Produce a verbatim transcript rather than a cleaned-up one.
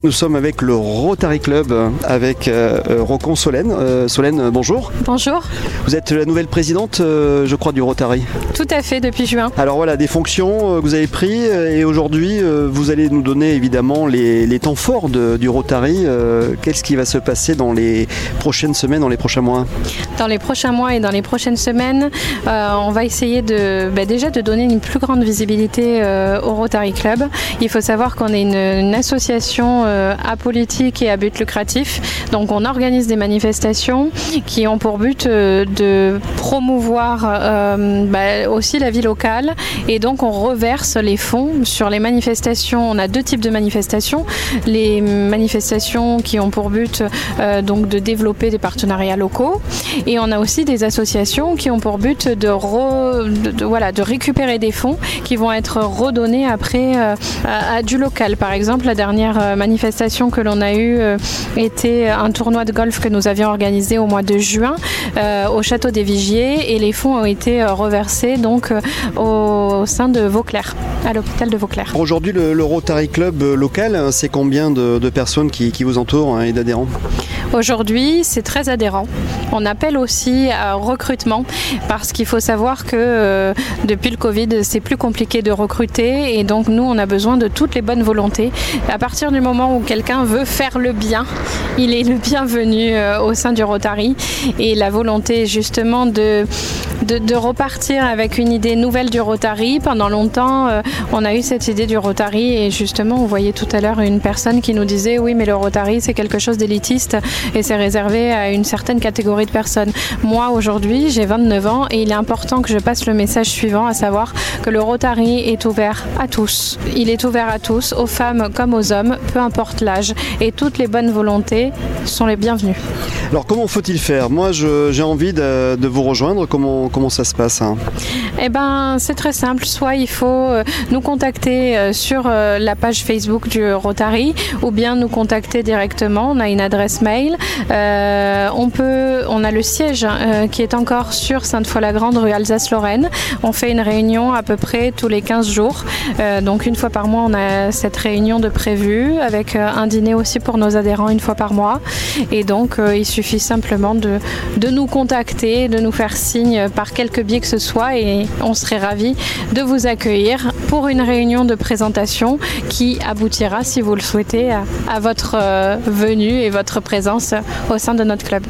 Nous sommes avec le Rotary Club, avec euh, Rocon Solène. Euh, Solène, bonjour. Bonjour. Vous êtes la nouvelle présidente, euh, je crois, du Rotary. Tout à fait, depuis juin. Alors voilà, des fonctions que vous avez prises et aujourd'hui, euh, vous allez nous donner évidemment les, les temps forts de, du Rotary. Euh, Qu'est-ce qui va se passer dans les prochaines semaines, dans les prochains mois? Dans les prochains mois et dans les prochaines semaines, euh, on va essayer de, bah déjà de donner une plus grande visibilité euh, au Rotary Club. Il faut savoir qu'on est une, une association euh, apolitique et à but lucratif. Donc on organise des manifestations qui ont pour but euh, de promouvoir euh, bah, aussi la vie locale et donc on reverse les fonds sur les manifestations. On a deux types de manifestations. Les manifestations qui ont pour but euh, donc de développer des partenariats locaux et on a aussi des associations qui ont pour but de, re, de, de, voilà, de récupérer des fonds qui vont être redonnés après euh, à, à du local. Par exemple, la dernière manifestation que l'on a eue euh, était un tournoi de golf que nous avions organisé au mois de juin euh, au Château des Vigiers et les fonds ont été euh, reversés donc euh, au, au sein de Vauclair, à l'hôpital de Vauclair. Aujourd'hui, le, le Rotary Club local, c'est combien de, de personnes qui, qui vous entourent hein, et d'adhérents? Aujourd'hui, c'est treize adhérents. On appelle aussi à recrutement parce qu'il faut savoir que euh, depuis le Covid, c'est plus compliqué de recruter et donc nous, on a besoin de toutes les bonnes volontés. À partir du moment où quelqu'un veut faire le bien, il est le bienvenu euh, au sein du Rotary et la volonté justement de, de, de repartir avec une idée nouvelle du Rotary. Pendant longtemps, euh, on a eu cette idée du Rotary et justement, on voyait tout à l'heure une personne qui nous disait oui, mais le Rotary, c'est quelque chose d'élitiste et c'est réservé à une certaine catégorie de personnes. Moi, aujourd'hui, j'ai vingt-neuf ans et il est important que je passe le message suivant, à savoir que le Rotary est ouvert à tous. Il est ouvert à tous, aux femmes comme aux hommes, peu importe l'âge. Et toutes les bonnes volontés sont les bienvenues. Alors, comment faut-il faire? Moi, je, j'ai envie de, de vous rejoindre. Comment, comment ça se passe hein? Eh ben, c'est très simple. Soit il faut euh, nous contacter euh, sur euh, la page Facebook du Rotary ou bien nous contacter directement. On a une adresse mail. Euh, on peut, on a le siège euh, qui est encore sur Sainte-Foy-la-Grande, rue Alsace-Lorraine. On fait une réunion à peu près tous les quinze jours. Euh, donc une fois par mois, on a cette réunion de prévue avec euh, un dîner aussi pour nos adhérents une fois par mois. Et donc euh, il suffit simplement de, de nous contacter, de nous faire signe par quelque biais que ce soit et on serait ravis de vous accueillir pour une réunion de présentation qui aboutira, si vous le souhaitez, à, à votre euh, venue et votre présence au sein de notre club.